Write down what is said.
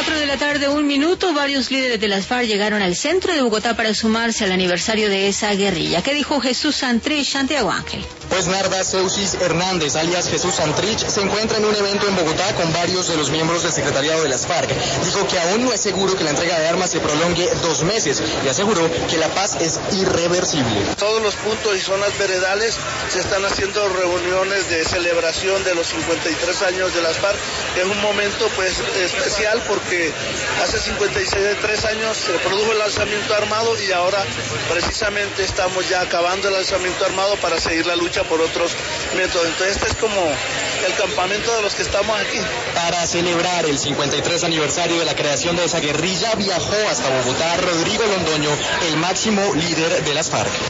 4 de la tarde, 1 minuto, varios líderes de las FARC llegaron al centro de Bogotá para sumarse al aniversario de esa guerrilla. ¿Qué dijo Jesús Santrich, Santiago Ángel? Pues Narda Seusis Hernández, alias Jesús Santrich, se encuentra en un evento en Bogotá con varios de los miembros del secretariado de las FARC. Dijo que aún no es seguro que la entrega de armas se prolongue 2 meses y aseguró que la paz es irreversible. Todos los puntos y zonas veredales se están haciendo reuniones de celebración de los 53 años de las FARC. Es un momento pues especial porque hace 53 años se produjo el alzamiento armado y ahora precisamente estamos ya acabando el alzamiento armado para seguir la lucha por otros métodos. Entonces este es como el campamento de los que estamos aquí. Para celebrar el 53 aniversario de la creación de esa guerrilla viajó hasta Bogotá Rodrigo Londoño, el máximo líder de las FARC.